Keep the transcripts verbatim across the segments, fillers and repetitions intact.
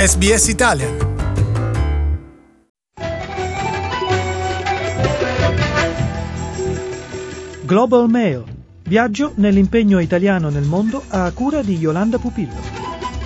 S B S Italian. Global Mail. Viaggio nell'impegno italiano nel mondo a cura di Yolanda Pupillo.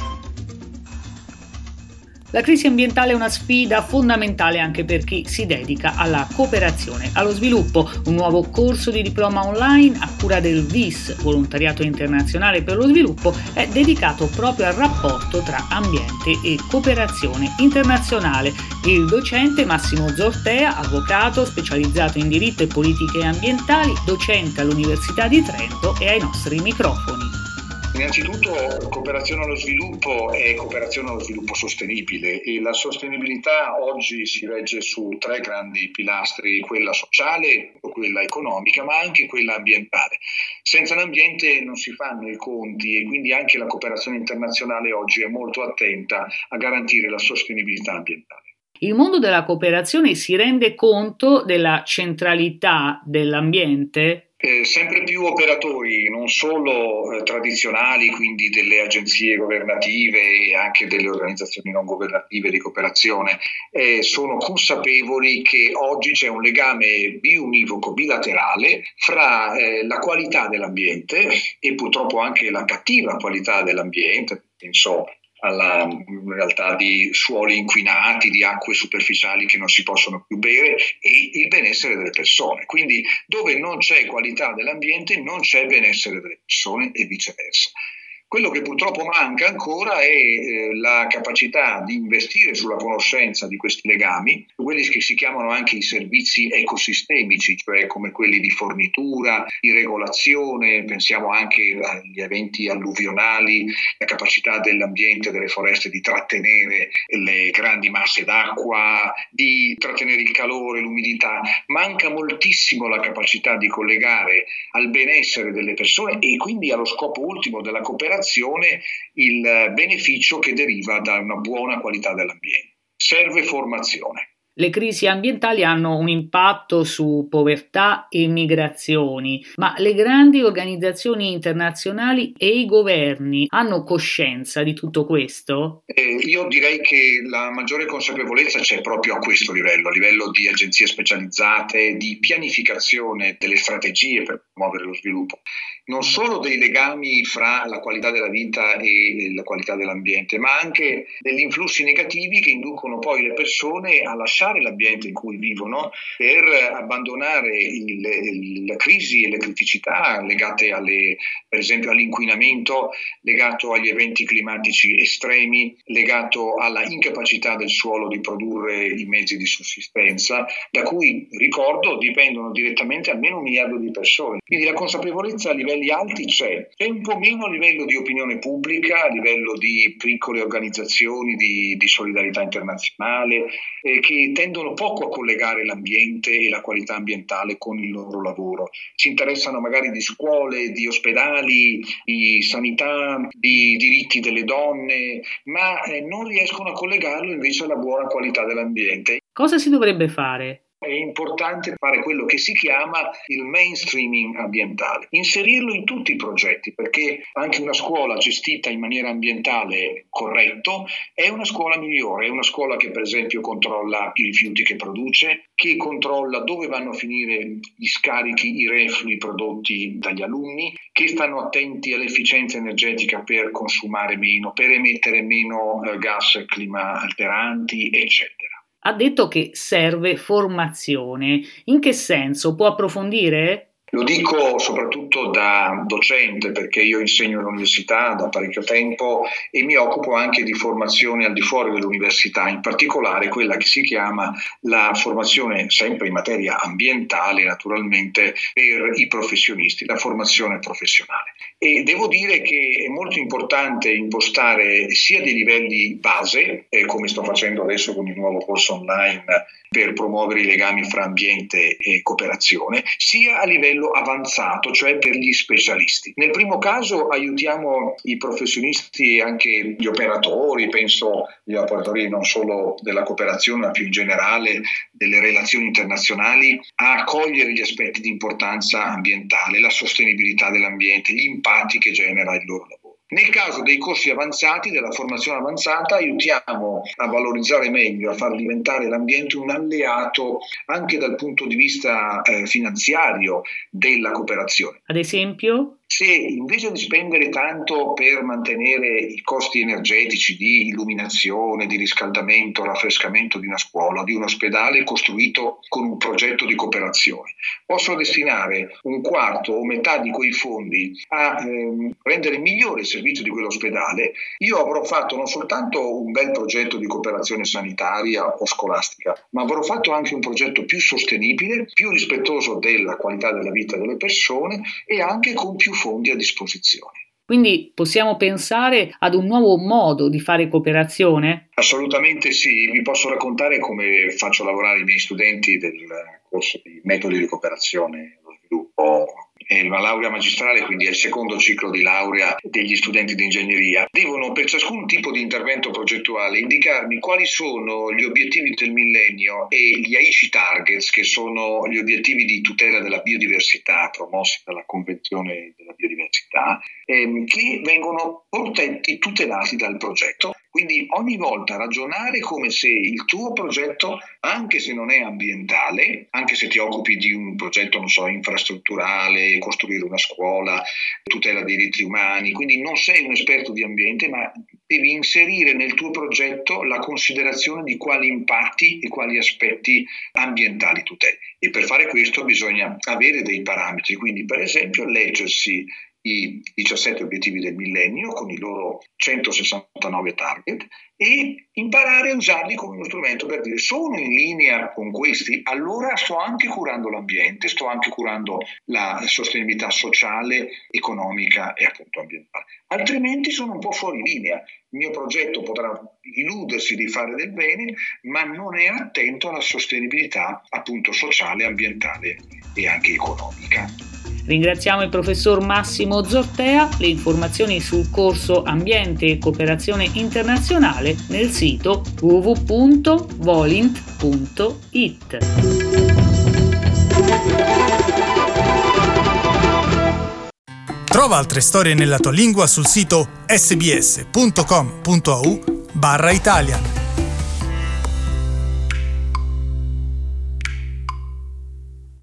La crisi ambientale è una sfida fondamentale anche per chi si dedica alla cooperazione, allo sviluppo. Un nuovo corso di diploma online a cura del V I S, Volontariato Internazionale per lo Sviluppo, è dedicato proprio al rapporto tra ambiente e cooperazione internazionale. Il docente Massimo Zortea, avvocato specializzato in diritto e politiche ambientali, docente all'Università di Trento, è ai nostri microfoni. Innanzitutto, cooperazione allo sviluppo è cooperazione allo sviluppo sostenibile e la sostenibilità oggi si regge su tre grandi pilastri: quella sociale, quella economica, ma anche quella ambientale. Senza l'ambiente non si fanno i conti e quindi anche la cooperazione internazionale oggi è molto attenta a garantire la sostenibilità ambientale. Il mondo della cooperazione si rende conto della centralità dell'ambiente? Eh, sempre più operatori, non solo eh, tradizionali, quindi delle agenzie governative e anche delle organizzazioni non governative di cooperazione, eh, sono consapevoli che oggi c'è un legame biunivoco, bilaterale, fra eh, la qualità dell'ambiente e purtroppo anche la cattiva qualità dell'ambiente. Penso alla in realtà di suoli inquinati, di acque superficiali che non si possono più bere, e il benessere delle persone. Quindi dove non c'è qualità dell'ambiente non c'è benessere delle persone e viceversa. Quello che purtroppo manca ancora è eh, la capacità di investire sulla conoscenza di questi legami, quelli che si chiamano anche i servizi ecosistemici, cioè come quelli di fornitura, di regolazione, pensiamo anche agli eventi alluvionali, la capacità dell'ambiente, delle foreste di trattenere le grandi masse d'acqua, di trattenere il calore, l'umidità. Manca moltissimo la capacità di collegare al benessere delle persone e quindi allo scopo ultimo della cooperazione il beneficio che deriva da una buona qualità dell'ambiente. Serve formazione. Le crisi ambientali hanno un impatto su povertà e migrazioni, ma le grandi organizzazioni internazionali e i governi hanno coscienza di tutto questo? Eh, io direi che la maggiore consapevolezza c'è proprio a questo livello, a livello di agenzie specializzate, di pianificazione delle strategie per promuovere lo sviluppo. Non solo dei legami fra la qualità della vita e la qualità dell'ambiente, ma anche degli influssi negativi che inducono poi le persone a lasciare l'ambiente in cui vivono per abbandonare il, il, la crisi e le criticità legate alle, per esempio all'inquinamento, legato agli eventi climatici estremi, legato alla incapacità del suolo di produrre i mezzi di sussistenza, da cui, ricordo, dipendono direttamente almeno un miliardo di persone. Quindi la consapevolezza a livelli alti c'è, c'è un po' meno a livello di opinione pubblica, a livello di piccole organizzazioni di, di solidarietà internazionale, eh, che tendono poco a collegare l'ambiente e la qualità ambientale con il loro lavoro. Si interessano magari di scuole, di ospedali, di sanità, di diritti delle donne, ma eh, non riescono a collegarlo invece alla buona qualità dell'ambiente. Cosa si dovrebbe fare? È importante fare quello che si chiama il mainstreaming ambientale, inserirlo in tutti i progetti, perché anche una scuola gestita in maniera ambientale corretto è una scuola migliore, è una scuola che per esempio controlla i rifiuti che produce, che controlla dove vanno a finire gli scarichi, i reflui prodotti dagli alunni, che stanno attenti all'efficienza energetica per consumare meno, per emettere meno eh, gas clima alteranti, eccetera. Ha detto che serve formazione. In che senso? Può approfondire? Lo dico soprattutto da docente, perché io insegno all'università da parecchio tempo e mi occupo anche di formazione al di fuori dell'università, in particolare quella che si chiama la formazione sempre in materia ambientale, naturalmente, per i professionisti, la formazione professionale. E devo dire che è molto importante impostare sia dei livelli base, eh, come sto facendo adesso con il nuovo corso online per promuovere i legami fra ambiente e cooperazione, sia a livello avanzato, cioè per gli specialisti. Nel primo caso aiutiamo i professionisti e anche gli operatori, penso gli operatori non solo della cooperazione, ma più in generale delle relazioni internazionali, a cogliere gli aspetti di importanza ambientale, la sostenibilità dell'ambiente, gli impatti che genera il loro lavoro. Nel caso dei corsi avanzati, della formazione avanzata, aiutiamo a valorizzare meglio, a far diventare l'ambiente un alleato anche dal punto di vista eh, finanziario della cooperazione. Ad esempio? Se invece di spendere tanto per mantenere i costi energetici di illuminazione, di riscaldamento, raffrescamento di una scuola, di un ospedale costruito con un progetto di cooperazione, posso destinare un quarto o metà di quei fondi a ehm, rendere migliore il servizio di quell'ospedale, io avrò fatto non soltanto un bel progetto di cooperazione sanitaria o scolastica, ma avrò fatto anche un progetto più sostenibile, più rispettoso della qualità della vita delle persone e anche con più fondi a disposizione. Quindi possiamo pensare ad un nuovo modo di fare cooperazione? Assolutamente sì, vi posso raccontare come faccio lavorare i miei studenti del corso di metodi di cooperazione e lo sviluppo. È una laurea magistrale, quindi è il secondo ciclo di laurea degli studenti di ingegneria. Devono per ciascun tipo di intervento progettuale indicarmi quali sono gli obiettivi del millennio e gli Aichi Targets, che sono gli obiettivi di tutela della biodiversità promossi dalla Convenzione della Biodiversità, ehm, che vengono protetti, tutelati dal progetto. Quindi ogni volta ragionare come se il tuo progetto, anche se non è ambientale, anche se ti occupi di un progetto, non so, infrastrutturale, costruire una scuola, tutela dei diritti umani, quindi non sei un esperto di ambiente, ma devi inserire nel tuo progetto la considerazione di quali impatti e quali aspetti ambientali tuteli. E per fare questo bisogna avere dei parametri, quindi per esempio leggersi i diciassette obiettivi del millennio con i loro centosessantanove target e imparare a usarli come uno strumento per dire: sono in linea con questi, allora sto anche curando l'ambiente, sto anche curando la sostenibilità sociale, economica e appunto ambientale. Altrimenti sono un po' fuori linea. Il mio progetto potrà illudersi di fare del bene, ma non è attento alla sostenibilità appunto sociale, ambientale e anche economica. Ringraziamo il professor Massimo Zortea. Le informazioni sul corso Ambiente e Cooperazione Internazionale nel sito w w w punto volint punto i t. Trova altre storie nella tua lingua sul sito s b s punto com punto a u barra Italia.